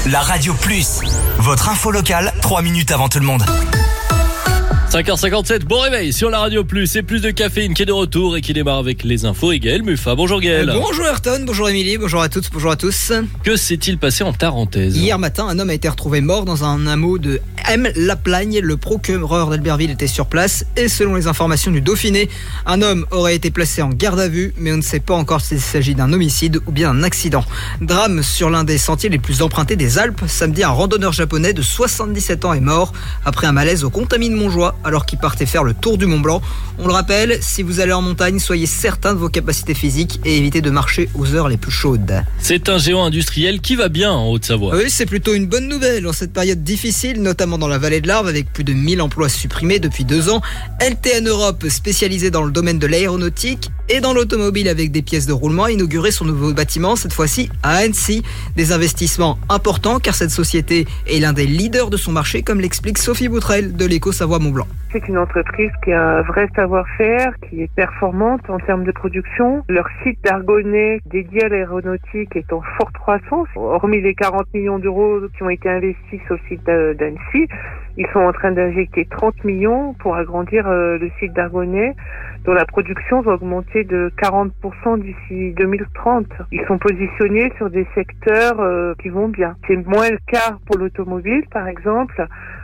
La Radio Plus, votre info locale, 3 minutes avant tout le monde. 5h57, bon réveil sur la Radio Plus et plus de caféine qui est de retour et qui démarre avec les infos et Gaël Muffa. Bonjour Gaël. Bonjour Ayrton, bonjour Émilie, bonjour à toutes, bonjour à tous. Que s'est-il passé en Tarentaise ? Hier matin, un homme a été retrouvé mort dans un hameau de M-Laplagne. Le procureur d'Albertville était sur place et selon les informations du Dauphiné, un homme aurait été placé en garde à vue, mais on ne sait pas encore s'il s'agit d'un homicide ou bien d'un accident. Drame sur l'un des sentiers les plus empruntés des Alpes. Samedi, un randonneur japonais de 77 ans est mort après un malaise au Contamine-Montjoie alors qu'il partait faire le tour du Mont Blanc. On le rappelle, si vous allez en montagne, soyez certain de vos capacités physiques et évitez de marcher aux heures les plus chaudes. C'est un géant industriel qui va bien en Haute-Savoie. Oui, c'est plutôt une bonne nouvelle en cette période difficile, notamment dans la vallée de l'Arve avec plus de 1000 emplois supprimés depuis 2 ans. LTN Europe, spécialisée dans le domaine de l'aéronautique et dans l'automobile avec des pièces de roulement, a inauguré son nouveau bâtiment, cette fois-ci à Annecy. Des investissements importants car cette société est l'un des leaders de son marché, comme l'explique Sophie Boutrel de l'Éco Savoie-Mont-Blanc. C'est une entreprise qui a un vrai savoir-faire, qui est performante en termes de production. Leur site d'Argonnet dédié à l'aéronautique est en forte croissance. Hormis les 40 millions d'euros qui ont été investis sur le site d'Annecy, ils sont en train d'injecter 30 millions pour agrandir le site d'Argonnet, dont la production va augmenter de 40% d'ici 2030. Ils sont positionnés sur des secteurs qui vont bien. C'est moins le cas pour l'automobile, par exemple.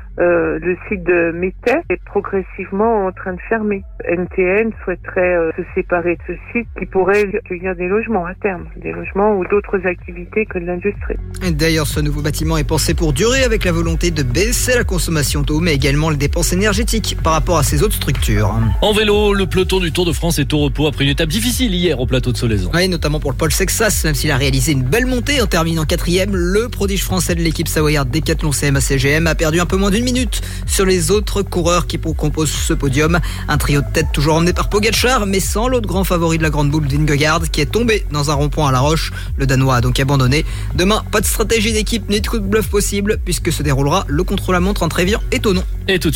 Le site de Métais est progressivement en train de fermer. NTN souhaiterait se séparer de ce site qui pourrait accueillir des logements à terme, des logements ou d'autres activités que de l'industrie. D'ailleurs, ce nouveau bâtiment est pensé pour durer avec la volonté de baisser la consommation d'eau, mais également les dépenses énergétiques par rapport à ces autres structures. En vélo, le peloton du Tour de France est au repos après une étape difficile hier au plateau de Solaizan. Oui, notamment pour le Paul Sexas, même s'il a réalisé une belle montée en terminant 4e, le prodige français de l'équipe savoyarde Décathlon CMA-CGM a perdu un peu moins d'une minute sur les autres coureurs qui composent ce podium. Un trio de tête toujours emmené par Pogacar, mais sans l'autre grand favori de la grande boucle, Vingegaard, qui est tombé dans un rond-point à La Roche. Le Danois a donc abandonné. Demain, pas de stratégie d'équipe ni de coup de bluff possible, puisque se déroulera le contre-la-montre entre Évian et Thonon. Et tout de suite.